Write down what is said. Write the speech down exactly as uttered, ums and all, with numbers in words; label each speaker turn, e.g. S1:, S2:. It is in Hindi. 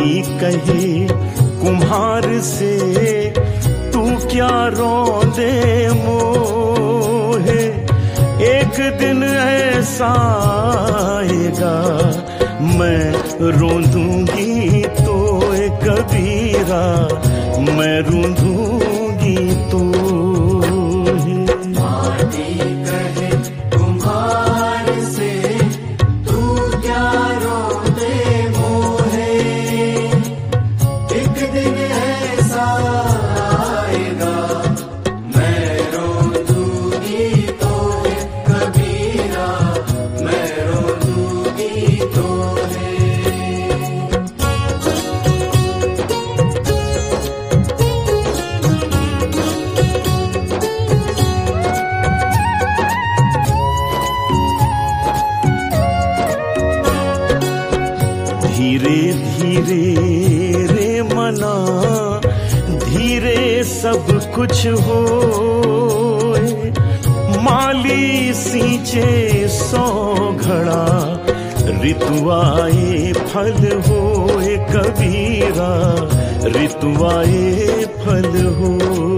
S1: जोगी कहे कुम्हार से, तू क्या रोंदे मोहे, एक दिन ऐसा आएगा मैं रोंदूंगी तो कबीरा, मैं रोंदूंगी तो।
S2: माटी कहे कुम्हार से, तू क्या रोंदे मोहे, एक दिन ऐसा आएगा मैं रोंदूंगी तो कबीरा, मैं रोंदूंगी तो।
S1: धीरे धीरे रे मना, धीरे सब कुछ होए, माली सींचे सौ घड़ा, ऋतु आए फल होए कबीरा, ऋतु आए फल होए।